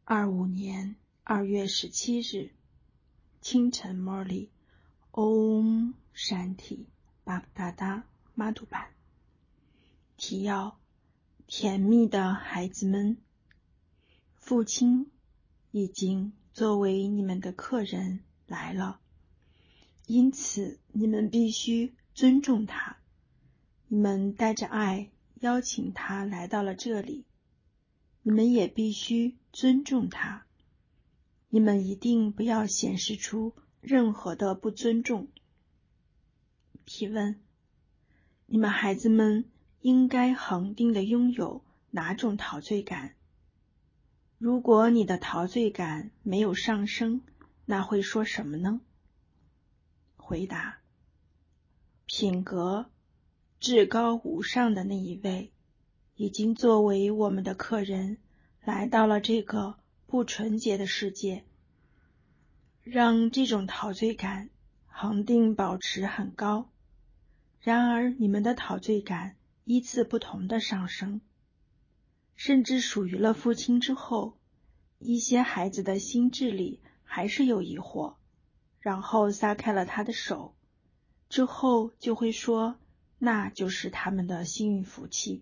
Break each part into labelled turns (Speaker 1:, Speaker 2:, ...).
Speaker 1: 25年2月17日清晨 Morley Om Shanti Bhagdada Madhuban。 提要：甜蜜的孩子们，父亲已经作为你们的客人来了，因此你们必须尊重他。你们带着爱邀请他来到了这里，你们也必须尊重他。你们一定不要显示出任何的不尊重。提问：你们孩子们应该恒定地拥有哪种陶醉感？如果你的陶醉感没有上升，那会说什么呢？回答：品格至高无上的那一位，已经作为我们的客人来到了这个不纯洁的世界，让这种陶醉感恒定保持很高。然而你们的陶醉感依次不同的上升，甚至属于了父亲之后，一些孩子的心智里还是有疑惑，然后撒开了他的手，之后就会说那就是他们的幸运福气。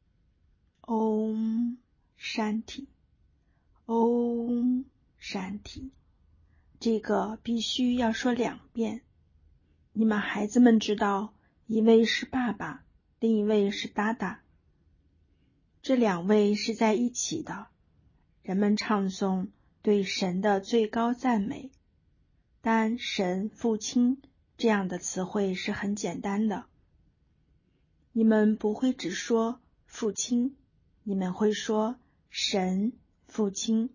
Speaker 1: Om Shanti Om Shanti， 这个必须要说2遍。你们孩子们知道，一位是爸爸，另一位是达达，这2位是在一起的。人们唱诵对神的最高赞美，但神父亲这样的词汇是很简单的。你们不会只说父亲，你们会说神父亲。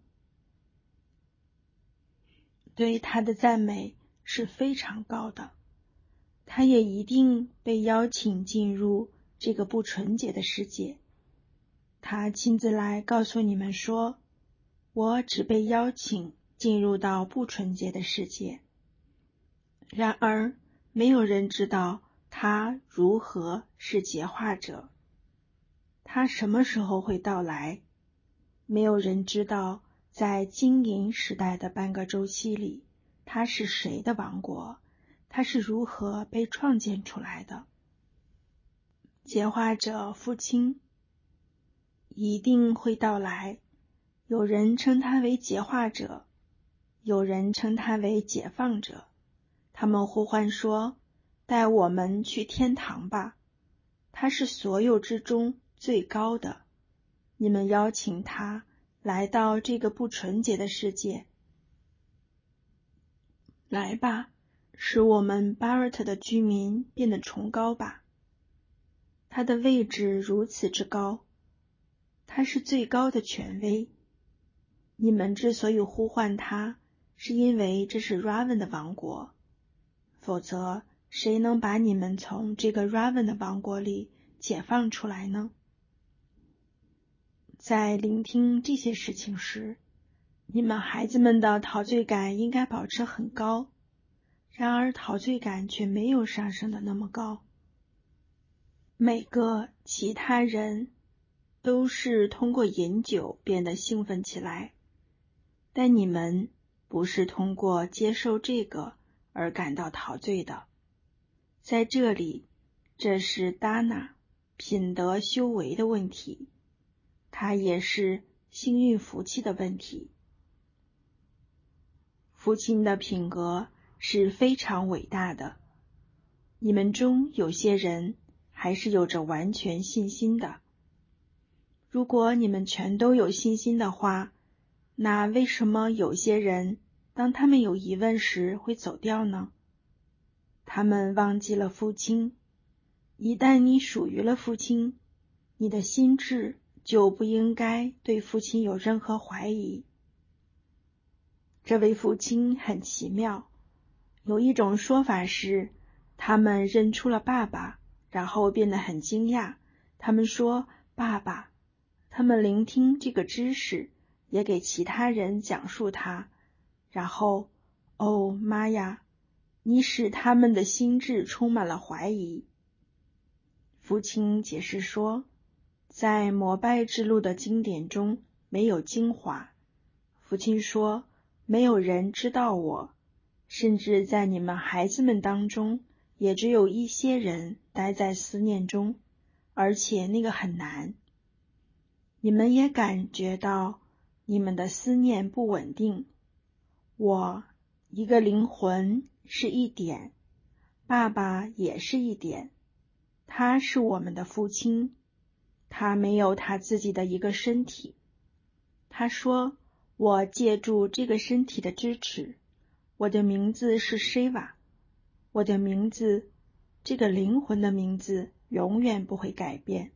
Speaker 1: 对他的赞美是非常高的，他也一定被邀请进入这个不纯洁的世界。他亲自来告诉你们说，我只被邀请进入到不纯洁的世界。然而没有人知道他如何是洁化者，他什么时候会到来？没有人知道在金银时代的半个周期里，他是谁的王国，他是如何被创建出来的。洁化者父亲一定会到来，有人称他为洁化者，有人称他为解放者。他们呼唤说，带我们去天堂吧，他是所有之中最高的。你们邀请他来到这个不纯洁的世界。来吧，使我们巴尔特的居民变得崇高吧。他的位置如此之高，他是最高的权威。你们之所以呼唤他，是因为这是 Ravan 的王国，否则谁能把你们从这个 Ravan 的王国里解放出来呢？在聆听这些事情时，你们孩子们的陶醉感应该保持很高，然而陶醉感却没有上升的那么高。每个其他人都是通过饮酒变得兴奋起来，但你们不是通过接受这个而感到陶醉的。在这里，这是达纳品德修为的问题，它也是幸运福气的问题。父亲的品格是非常伟大的，你们中有些人还是有着完全信心的。如果你们全都有信心的话，那为什么有些人当他们有疑问时会走掉呢？他们忘记了父亲。一旦你属于了父亲，你的心智就不应该对父亲有任何怀疑。这位父亲很奇妙，有一种说法是，他们认出了爸爸，然后变得很惊讶。他们说爸爸，他们聆听这个知识，也给其他人讲述它，然后，哦，妈呀，你使他们的心智充满了怀疑。父亲解释说，在膜拜之路的经典中没有精华， 父亲说，没有人知道我，甚至在你们孩子们当中，也只有一些人待在思念中，而且那个很难。你们也感觉到你们的思念不稳定。我一个灵魂是一点，爸爸也是一点，他是我们的父亲，他没有他自己的一个身体。他说，我借助这个身体的支持，我的名字是 Shiva， 我的名字，这个灵魂的名字永远不会改变。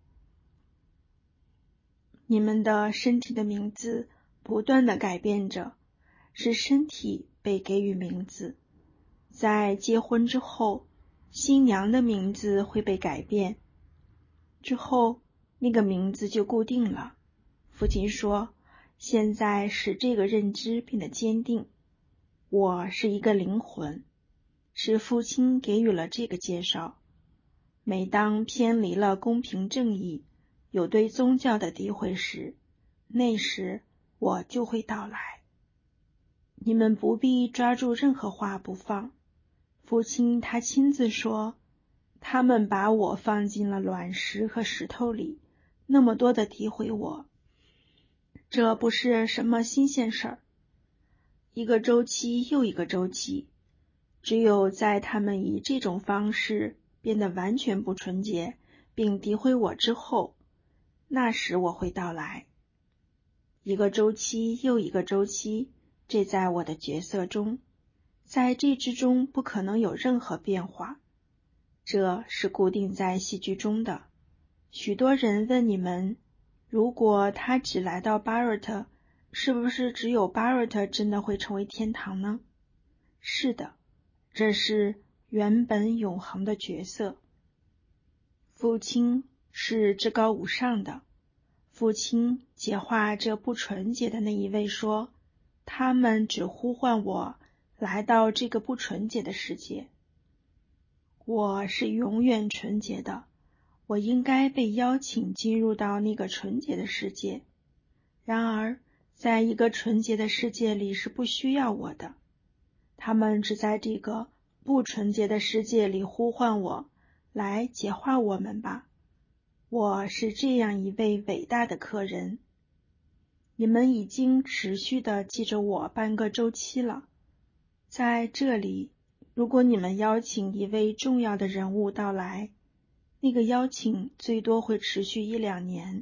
Speaker 1: 你们的身体的名字不断地改变着，是身体被给予名字。在结婚之后，新娘的名字会被改变，之后那个名字就固定了。父亲说，现在使这个认知变得坚定。我是一个灵魂，是父亲给予了这个介绍。每当偏离了公平正义，有对宗教的诋毁时，那时我就会到来。你们不必抓住任何话不放。父亲他亲自说，他们把我放进了卵石和石头里，那么多的诋毁我，这不是什么新鲜事儿。一个周期又一个周期，只有在他们以这种方式变得完全不纯洁，并诋毁我之后，那时我会到来。一个周期又一个周期，这在我的角色中，在这之中不可能有任何变化，这是固定在戏剧中的。许多人问你们，如果他只来到巴瑞特，是不是只有巴瑞特真的会成为天堂呢？是的，这是原本永恒的角色。父亲是至高无上的。父亲解化这不纯洁的那一位说，他们只呼唤我来到这个不纯洁的世界。我是永远纯洁的，我应该被邀请进入到那个纯洁的世界。然而，在一个纯洁的世界里是不需要我的。他们只在这个不纯洁的世界里呼唤我，来解化我们吧。我是这样一位伟大的客人。你们已经持续地记着我半个周期了。在这里，如果你们邀请一位重要的人物到来，那个邀请最多会持续1-2年。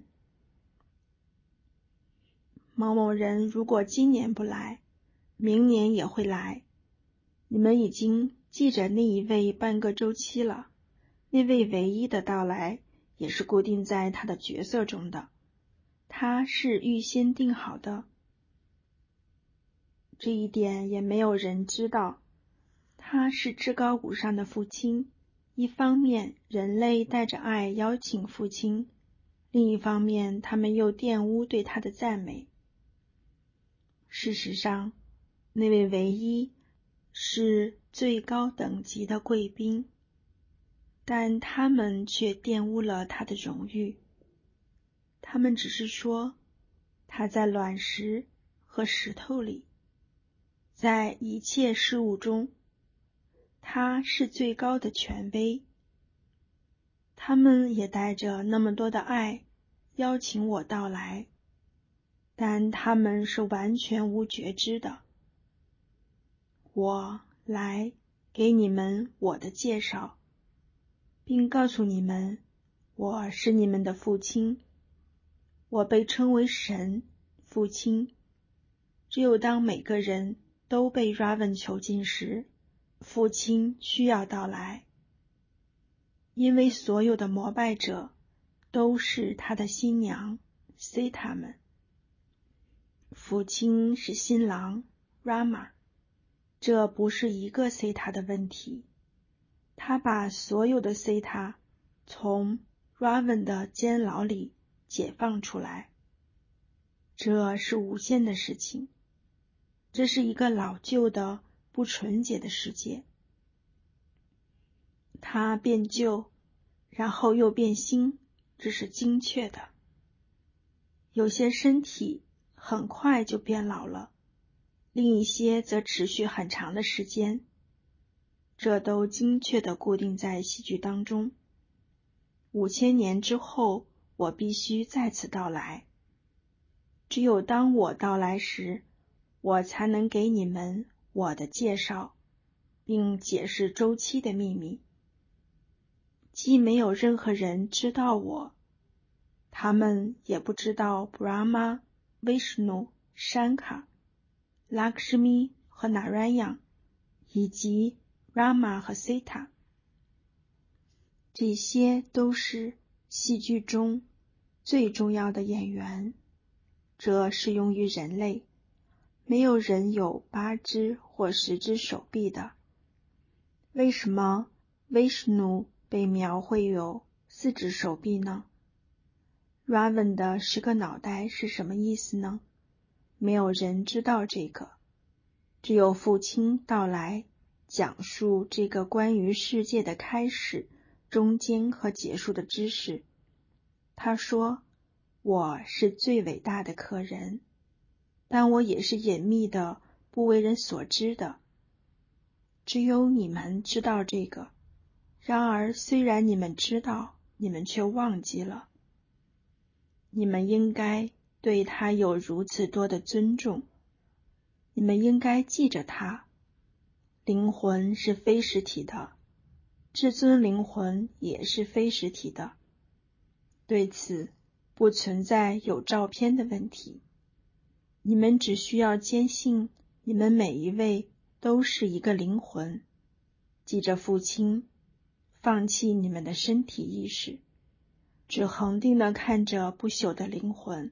Speaker 1: 某某人如果今年不来，明年也会来。你们已经记着那一位半个周期了。那位唯一的到来也是固定在他的角色中的，他是预先定好的。这一点也没有人知道。他是至高无上的父亲，一方面人类带着爱邀请父亲，另一方面他们又玷污对他的赞美。事实上，那位唯一是最高等级的贵宾，但他们却玷污了他的荣誉。他们只是说，他在卵石和石头里，在一切事物中，他是最高的权威。他们也带着那么多的爱邀请我到来，但他们是完全无觉知的。我来给你们我的介绍，并告诉你们，我是你们的父亲。我被称为神，父亲。只有当每个人都被 Ravan 囚禁时，父亲需要到来，因为所有的膜拜者都是他的新娘 Sita 们。父亲是新郎 Rama， 这不是一个 Sita 的问题。他把所有的 Sita 从 Ravan 的监牢里解放出来，这是无限的事情。这是一个老旧的不纯洁的世界，它变旧，然后又变新，这是精确的。有些身体很快就变老了， 另一些则持续很长的时间，这都精确地固定在戏剧当中。5000年之后，我必须再次到来。只有当我到来时，我才能给你们我的介绍，并解释周期的秘密。既没有任何人知道我，他们也不知道 Brahma、Vishnu、Shankar、Lakshmi 和 Narayana 以及 Rama 和 Sita。 这些都是戏剧中最重要的演员，这适用于人类，没有人有8只或10只手臂的。为什么 Vishnu 被描绘有4只手臂呢？ Ravan 的10个脑袋是什么意思呢？没有人知道这个，只有父亲到来，讲述这个关于世界的开始、中间和结束的知识。他说，我是最伟大的客人，但我也是隐秘的，不为人所知的。只有你们知道这个，然而虽然你们知道，你们却忘记了。你们应该对他有如此多的尊重，你们应该记着他。灵魂是非实体的，至尊灵魂也是非实体的，对此不存在有照片的问题。你们只需要坚信你们每一位都是一个灵魂，记着父亲，放弃你们的身体意识，只恒定地看着不朽的灵魂。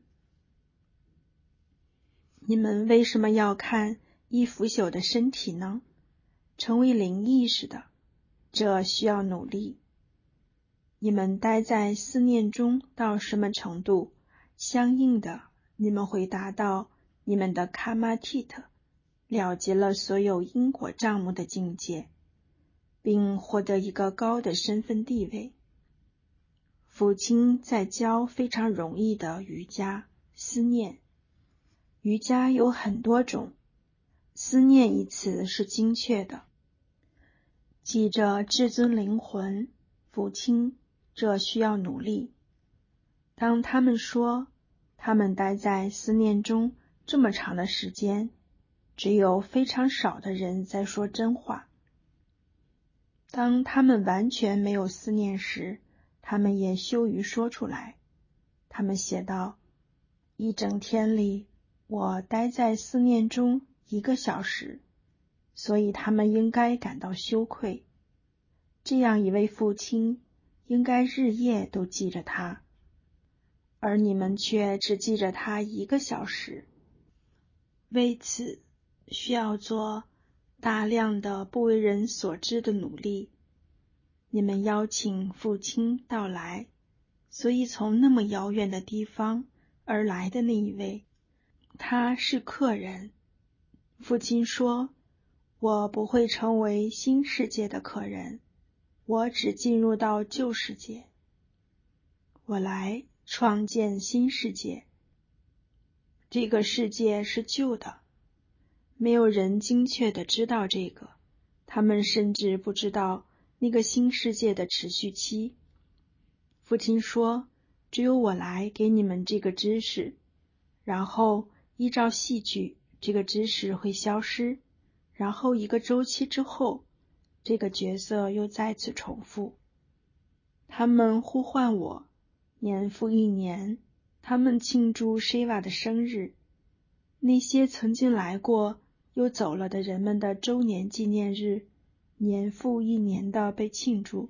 Speaker 1: 你们为什么要看已腐朽的身体呢？成为灵意识的，这需要努力。你们待在思念中到什么程度，相应的，你们会达到你们的卡玛蒂特，了结了所有因果账目的境界，并获得一个高的身份地位。父亲在教非常容易的瑜伽思念。瑜伽有很多种，思念一词是精确的。记着至尊灵魂，父亲，这需要努力。当他们说他们待在思念中这么长的时间，只有非常少的人在说真话。当他们完全没有思念时，他们也羞于说出来。他们写道，一整天里，我待在思念中1个小时，所以他们应该感到羞愧。这样一位父亲应该日夜都记着他，而你们却只记着他1个小时。为此，需要做大量的不为人所知的努力。你们邀请父亲到来，所以从那么遥远的地方而来的那一位，他是客人。父亲说，我不会成为新世界的客人，我只进入到旧世界。我来创建新世界。这个世界是旧的，没有人精确地知道这个，他们甚至不知道那个新世界的持续期。父亲说，只有我来给你们这个知识，然后依照戏剧，这个知识会消失，然后1个周期之后，这个角色又再次重复。他们呼唤我，年复一年，他们庆祝 Shiva 的生日，那些曾经来过又走了的人们的周年纪念日，年复一年的被庆祝。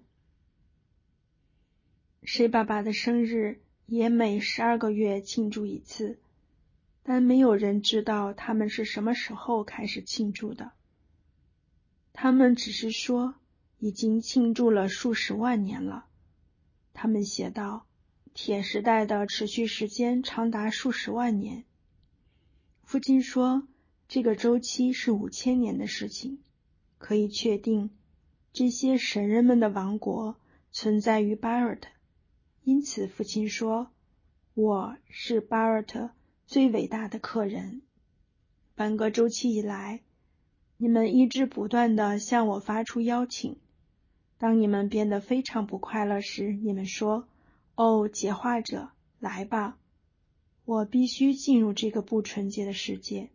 Speaker 1: 谁爸爸的生日也每12个月庆祝一次，但没有人知道他们是什么时候开始庆祝的。他们只是说已经庆祝了数十万年了。他们写道，铁时代的持续时间长达数十万年。父亲说，这个周期是5000年的事情，可以确定这些神人们的王国存在于巴尔特。因此父亲说，我是巴尔特最伟大的客人。 半个周期以来，你们一直不断地向我发出邀请。当你们变得非常不快乐时，你们说：哦，解化者，来吧，我必须进入这个不纯洁的世界。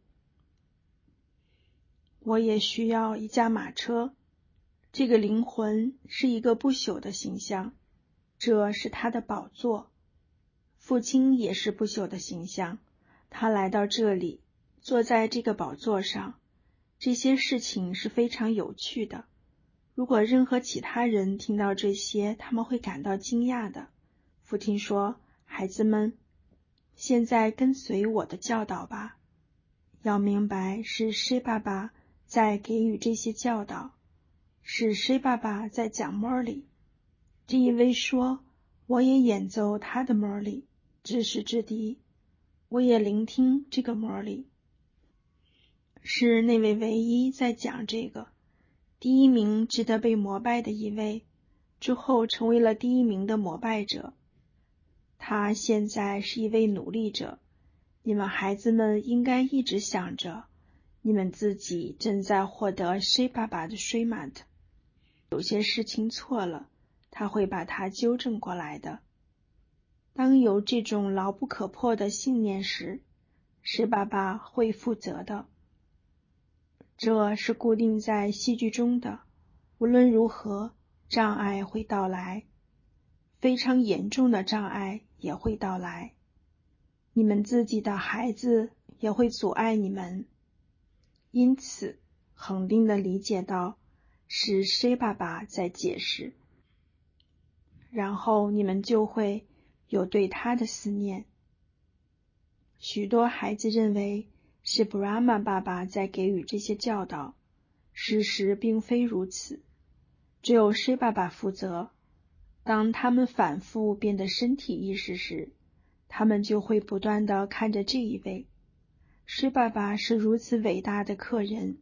Speaker 1: 我也需要一架马车。这个灵魂是一个不朽的形象，这是他的宝座。父亲也是不朽的形象，他来到这里，坐在这个宝座上。这些事情是非常有趣的。如果任何其他人听到这些，他们会感到惊讶的。父亲说：孩子们，现在跟随我的教导吧。要明白，是谁爸爸在给予这些教导，是谁爸爸在讲摩里。这一位说：我也演奏他的摩里，知识之笛，我也聆听这个摩里。是那位唯一在讲这个，第一名值得被膜拜的一位，之后成为了第一名的膜拜者。他现在是一位努力者。你们孩子们应该一直想着，你们自己正在获得谁爸爸的水满的。有些事情错了，他会把它纠正过来的。当有这种牢不可破的信念时，谁爸爸会负责的。这是固定在戏剧中的，无论如何，障碍会到来，非常严重的障碍也会到来。你们自己的孩子也会阻碍你们。因此，恒定地理解到，是谁爸爸在解释，然后你们就会有对他的思念。许多孩子认为是布拉玛爸爸在给予这些教导，事实并非如此，只有谁爸爸负责。当他们反复变得身体意识时，他们就会不断地看着这一位。谁爸爸是如此伟大的客人。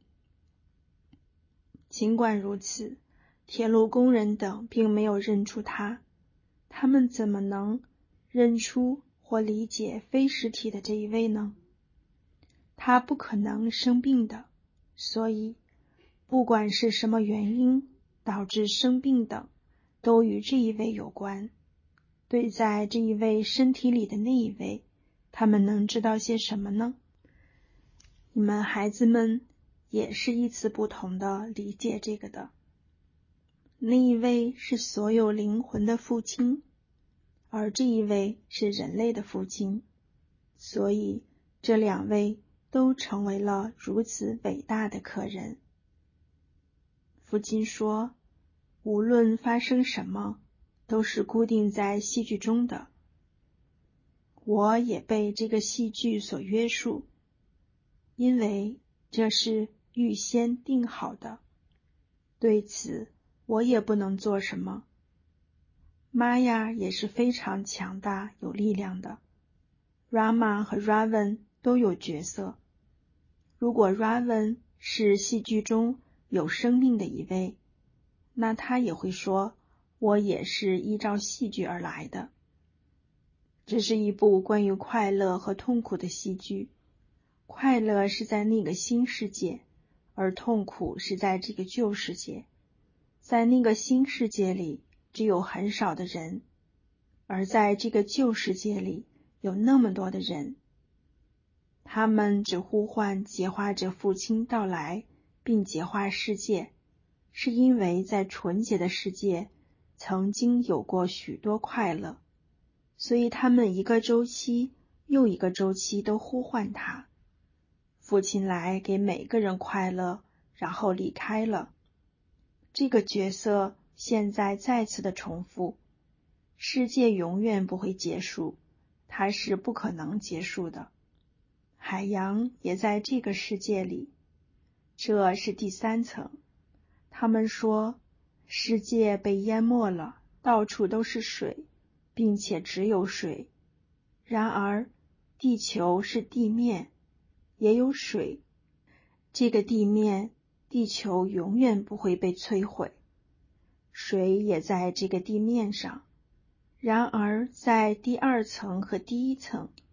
Speaker 1: 尽管如此，铁路工人等并没有认出他，他们怎么能认出或理解非实体的这一位呢？他不可能生病的，所以不管是什么原因导致生病等，都与这一位有关。对在这一位身体里的那一位，他们能知道些什么呢？你们孩子们也是依次不同的理解这个的。那一位是所有灵魂的父亲，而这一位是人类的父亲，所以这两位都成为了如此伟大的客人。父亲说，无论发生什么，都是固定在戏剧中的。我也被这个戏剧所约束，因为这是预先定好的。对此，我也不能做什么。玛雅也是非常强大、有力量的。Rama 和 Ravan 都有角色。如果 Ravan 是戏剧中有生命的一位，那他也会说，我也是依照戏剧而来的。这是一部关于快乐和痛苦的戏剧。快乐是在那个新世界，而痛苦是在这个旧世界。在那个新世界里，只有很少的人，而在这个旧世界里，有那么多的人。他们只呼唤解化者父亲到来，并解化世界，是因为在纯洁的世界曾经有过许多快乐，所以他们一个周期又一个周期都呼唤他。父亲来给每个人快乐，然后离开了。这个角色现在再次的重复。世界永远不会结束，它是不可能结束的。海洋也在这个世界里，这是第三层。他们说，世界被淹没了，到处都是水，并且只有水。然而，地球是地面，也有水。这个地面，地球永远不会被摧毁。水也在这个地面上。然而，在第二层和第一层，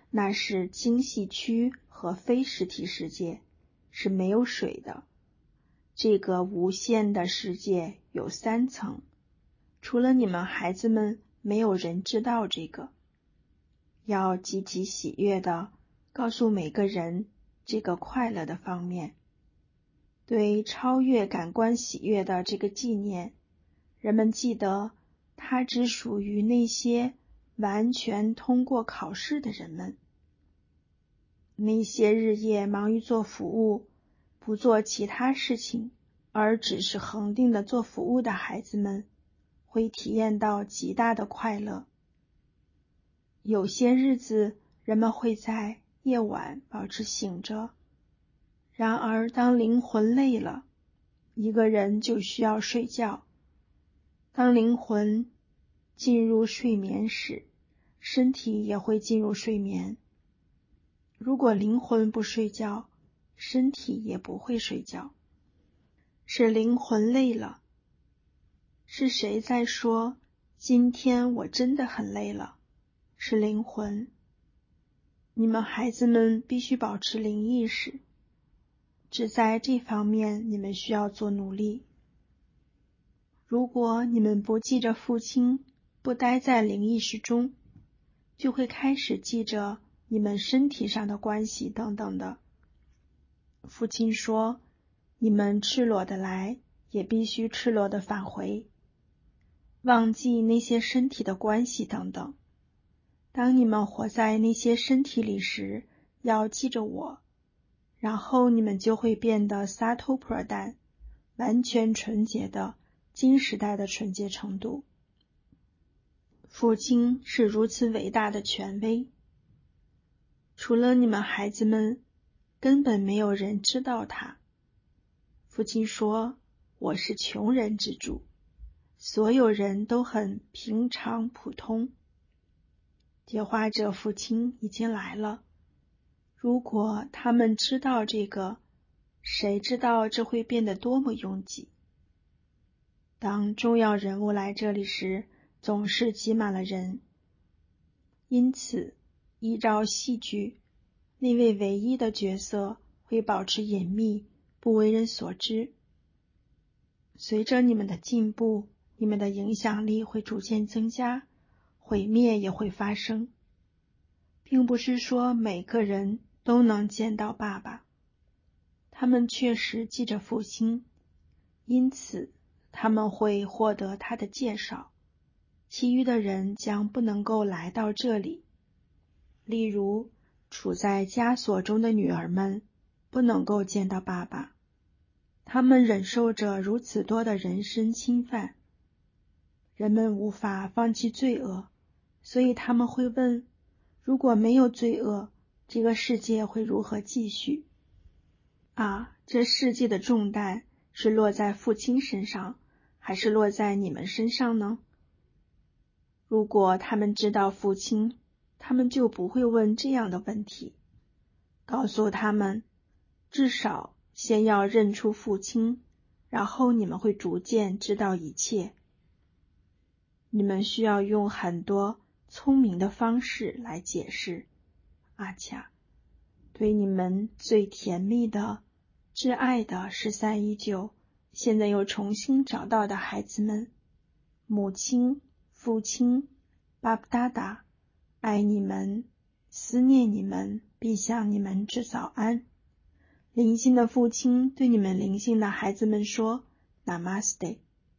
Speaker 1: 那是精细区和非实体世界，是没有水的。这个无限的世界有3层，除了你们孩子们，没有人知道这个。要积极喜悦地告诉每个人这个快乐的方面。对超越感官喜悦的这个纪念，人们记得它只属于那些完全通过考试的人们。那些日夜忙于做服务，不做其他事情，而只是恒定地做服务的孩子们，会体验到极大的快乐。有些日子，人们会在夜晚保持醒着，然而当灵魂累了，一个人就需要睡觉。当灵魂进入睡眠时，身体也会进入睡眠。如果灵魂不睡觉，身体也不会睡觉。是灵魂累了。是谁在说，今天我真的很累了？是灵魂。你们孩子们必须保持灵意识，只在这方面你们需要做努力。如果你们不记着父亲，不待在灵意识中，就会开始记着你们身体上的关系等等的。父亲说，你们赤裸的来，也必须赤裸的返回，忘记那些身体的关系等等。当你们活在那些身体里时，要记着我，然后你们就会变得萨托普尔丹，完全纯洁的金时代的纯洁程度。父亲是如此伟大的权威，除了你们孩子们，根本没有人知道他。父亲说，我是穷人之主，所有人都很平常普通。解化者父亲已经来了，如果他们知道这个，谁知道这会变得多么拥挤。当重要人物来这里时，总是挤满了人。因此，依照戏剧，那位唯一的角色会保持隐秘，不为人所知。随着你们的进步，你们的影响力会逐渐增加，毁灭也会发生。并不是说每个人都能见到爸爸，他们确实记着父亲，因此他们会获得他的介绍，其余的人将不能够来到这里。例如，处在枷锁中的女儿们不能够见到爸爸，他们忍受着如此多的人身侵犯。人们无法放弃罪恶，所以他们会问，如果没有罪恶，这个世界会如何继续？这世界的重担是落在父亲身上，还是落在你们身上呢？如果他们知道父亲，他们就不会问这样的问题。告诉他们，至少先要认出父亲，然后你们会逐渐知道一切。你们需要用很多聪明的方式来解释。阿恰，对你们最甜蜜的、挚爱的1319，现在又重新找到的孩子们，母亲、父亲、巴布达达，爱你们，思念你们，并向你们致早安。灵性的父亲对你们灵性的孩子们说 Namaste。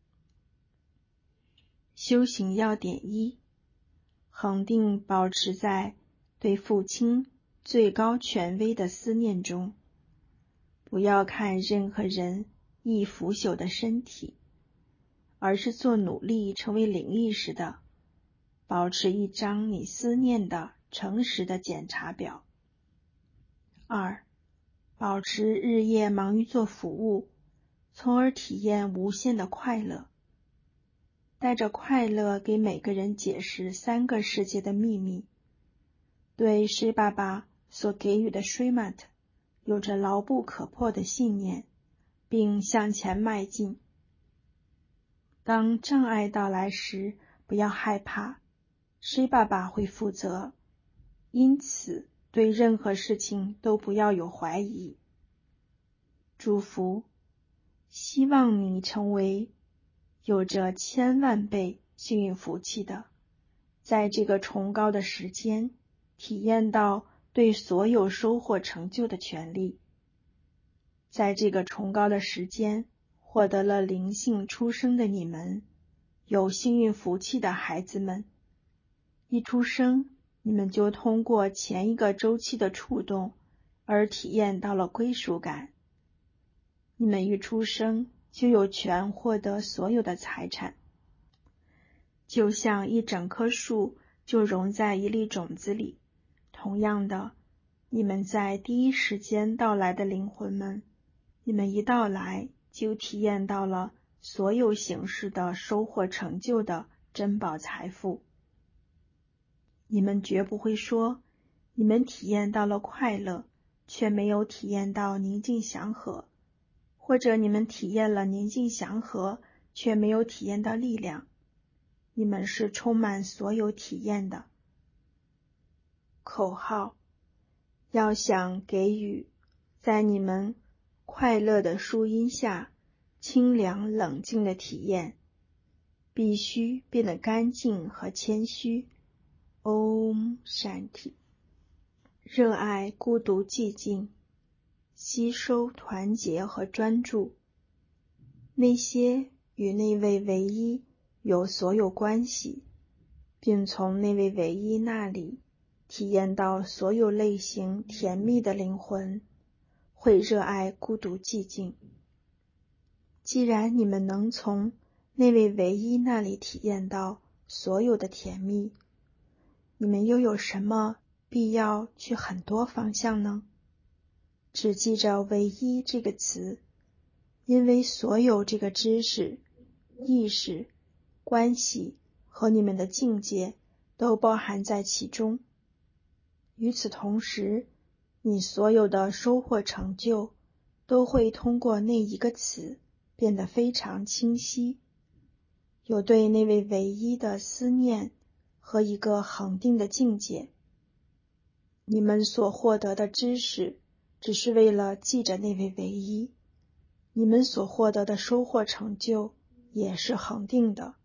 Speaker 1: 修行要点1，恒定保持在对父亲最高权威的思念中，不要看任何人亦腐朽的身体，而是做努力成为灵意识的，保持一张你思念的诚实的检查表。2，保持日夜忙于做服务，从而体验无限的快乐。带着快乐给每个人解释3个世界的秘密。对水爸爸所给予的Srimad有着牢不可破的信念，并向前迈进。当障碍到来时，不要害怕，水爸爸会负责。 因此对任何事情都不要有怀疑。祝福，希望你成为有着1000万倍幸运福气的，在这个崇高的时间体验到对所有收获成就的权利。在这个崇高的时间获得了灵性出生的你们，有幸运福气的孩子们，一出生你们就通过前一个周期的触动而体验到了归属感。你们一出生就有权获得所有的财产，就像一整棵树就融在一粒种子里。同样的，你们在第一时间到来的灵魂们，你们一到来就体验到了所有形式的收获成就的珍宝财富。你们绝不会说，你们体验到了快乐，却没有体验到宁静祥和，或者你们体验了宁静祥和，却没有体验到力量。你们是充满所有体验的。口号，要想给予在你们快乐的树荫下清凉冷静的体验，必须变得干净和谦虚。Om Shanti。热爱孤独寂静，吸收团结和专注，那些与那位唯一有所有关系，并从那位唯一那里体验到所有类型甜蜜的灵魂，会热爱孤独寂静。既然你们能从那位唯一那里体验到所有的甜蜜，你们又有什么必要去很多方向呢？只记着唯一这个词，因为所有这个知识、意识、关系和你们的境界都包含在其中。与此同时，你所有的收获成就都会通过那一个词变得非常清晰，有对那位唯一的思念和一个恒定的境界。你们所获得的知识只是为了记着那位唯一，你们所获得的收获成就也是恒定的，